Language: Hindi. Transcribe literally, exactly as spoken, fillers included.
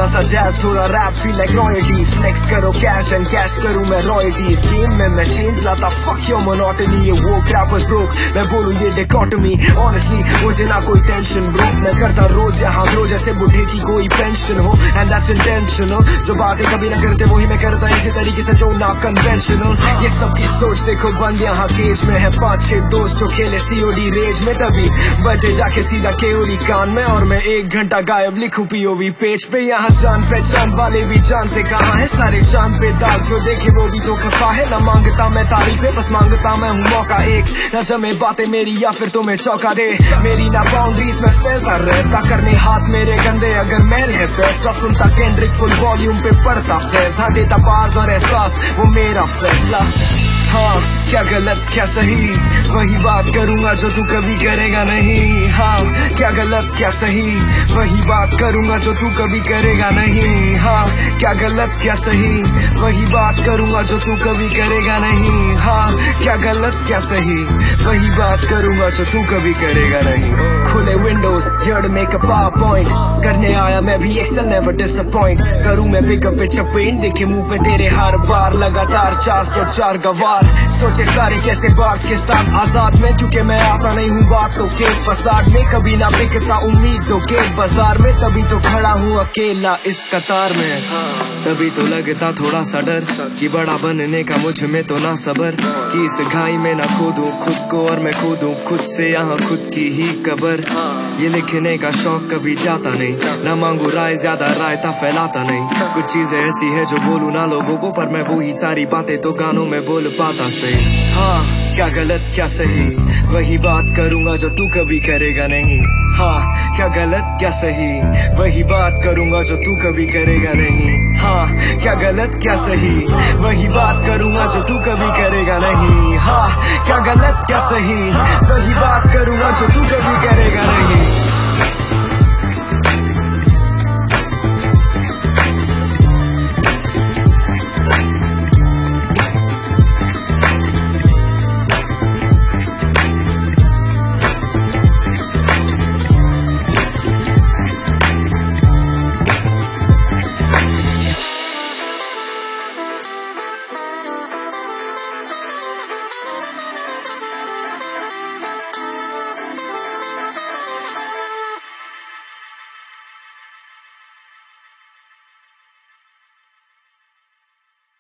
सा जैज, थोड़ा rap, feel like royalty, flex करो कैश एंड कैश करूं मैं रॉयल्टीज। गेम में मैं चेंज लाता, फक योर मोनोटनी, ये वो क्रैपर्स ब्रोक, मैं बोलूं ये डिकोटमी। ऑनेस्टली मुझे ना कोई टेंशन ब्रो, मैं करता रोज यहाँ ग्रो जैसे बुढ़े की कोई पेंशन हो, एंड दैट्स इंटेंशनल। जो बातें कभी ना करते वही मैं करता इसी तरीके से जो ना कन्वेंशनल। ये सबकी सोच देखो बंद यहाँ केज में है, पांच छह दोस्त जो खेले सीओडी रेज में, तभी बजे जाके सीधा केओडी कान में, और मैं एक घंटा गायब लिखूं पीओवी पेज पे। यहाँ जान पहचान वाले भी जानते कहाँ है, सारे चांद पे दाग जो देखे वो भी तो खफा है। ना मांगता मैं तारीफे, बस मांगता मैं हूँ मौका एक, न जमे बातें मेरी या फिर तुम्हें चौका दे मेरी। ना बाउंड्रीज में फैलता रहता, करने हाथ मेरे गंदे अगर मैल है पैसा। सुनता केंड्रिक फुल वॉल्यूम पे पड़ता फैज, हाँ देता बाज और एहसास वो मेरा फैसला। हाँ क्या गलत क्या सही, वही बात करूंगा जो तू कभी करेगा नहीं। हाँ क्या गलत क्या सही, वही बात करूंगा जो तू कभी करेगा नहीं। हाँ क्या गलत क्या सही, वही बात करूंगा जो तू कभी करेगा नहीं। हाँ क्या गलत क्या सही, वही बात करूंगा जो तू कभी करेगा नहीं। खुले windows here make a PowerPoint, करने आया मैं भी एक्सेल नेवर डिसअपॉइंट। करूं मैं पिकअप पे चपेन, देखे मुंह पे तेरे हर बार लगातार चार सौ चार गवार। सोचे सारे कैसे बार्स के साथ आजाद में, क्योंकि मैं आता नहीं हूँ बातों के फसाद में। कभी ना बिकता उम्मीदों के बाजार में, तभी तो खड़ा हूँ अकेला इस कतार में। तभी तो लगता थोड़ा सा डर कि बड़ा बनने का मुझ में तो ना सबर, कि इस घाई में ना खोदूं खुद को और मैं खोदूं खुद से यहाँ खुद की ही कबर। ये लिखने का शौक कभी जाता नहीं, ना मांगू राय ज्यादा रायता फैलाता नहीं। कुछ चीजें ऐसी है जो बोलूं ना लोगों को, पर मैं वही सारी बातें तो गानों में बोल पाता सही। हाँ क्या गलत क्या सही, वही बात करूंगा जो तू कभी करेगा नहीं। हाँ क्या गलत क्या सही, वही बात करूंगा जो तू कभी करेगा नहीं। हाँ क्या गलत क्या सही, वही बात करूंगा जो तू कभी करेगा नहीं। हाँ क्या गलत क्या सही, वही बात करूंगा जो तू कभी करेगा नहीं।